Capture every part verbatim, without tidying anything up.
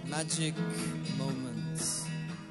Magic moments.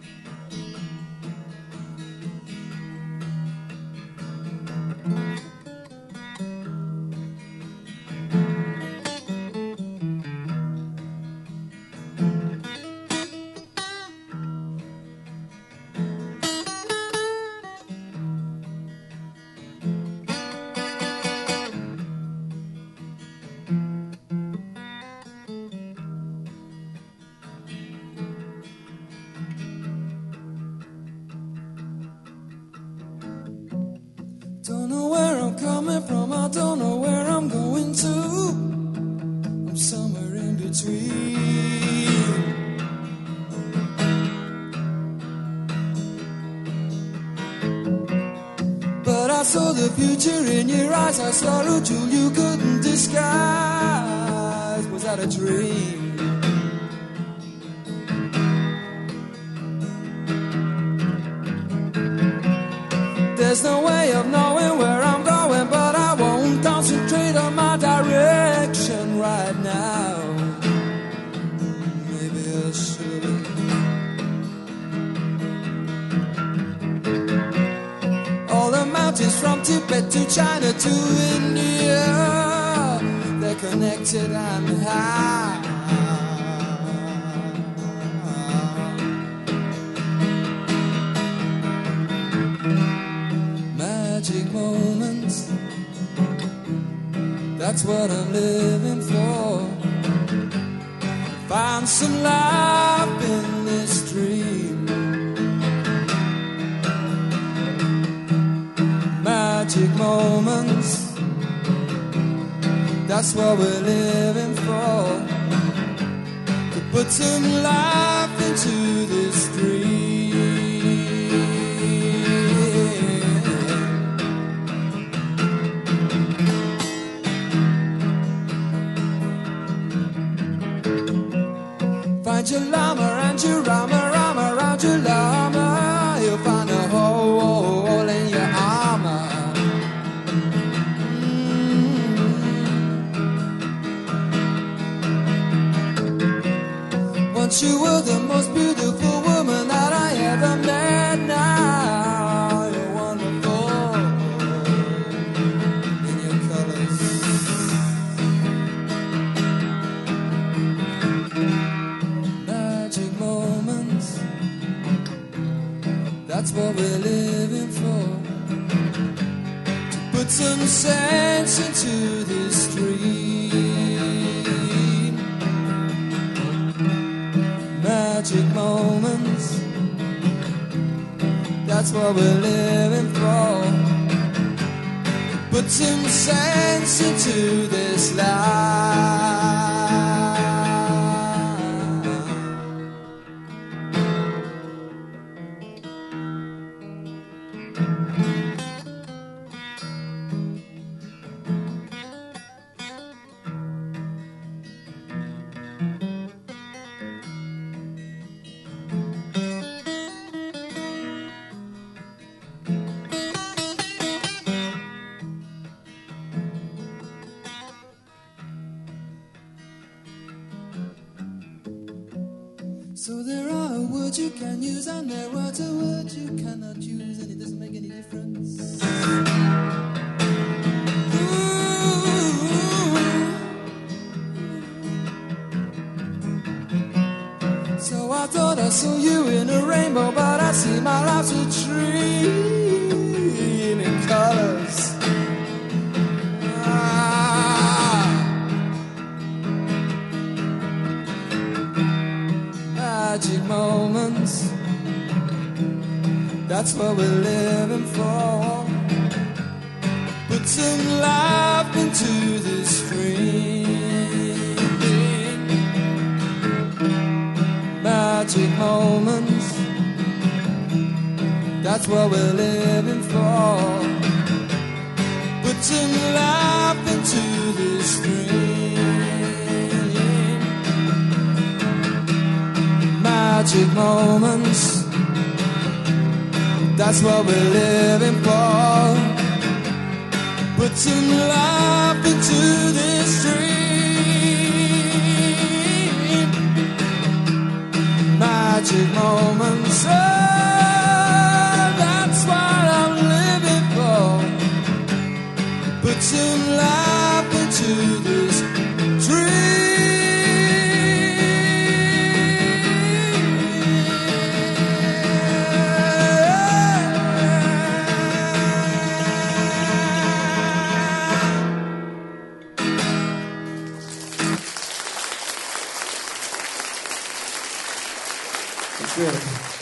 Don't know where I'm coming from, I don't know where I'm going to. I'm somewhere in between. But I saw the future in your eyes, I saw a jewel you couldn't disguise. Was that a dream? There's no way of knowing where I'm going, but I won't concentrate on my direction right now. Maybe I should. All the mountains from Tibet to China to India, they're connected and high. Magic moments, that's what I'm living for. Find some life in this dream. Magic moments, that's what we're living for. To put some life into this dream. Find your llama and your rama, rama, round your llama. You'll find a hole, hole, hole in your armor. Mm. Once you were the most beautiful woman that I ever met. Now you're wonderful in your colors. Magic moments, that's what we're living for. To put some sense into this dream. Magic moments, that's what we're living for. Put some sense into this life. So there are words you can use and there are words you cannot use, and it doesn't make any difference. Ooh. So I thought I saw you in a rainbow, but I see my life's a dream in colors. Magic moments, that's what we're living for. Put some life into this dream. Magic moments, that's what we're living for. Put some life into this dream. Magic moments, that's what we're living for. Put some life into this dream. take moments. Oh, that's what I'm living for. Put some life into this dream. Good.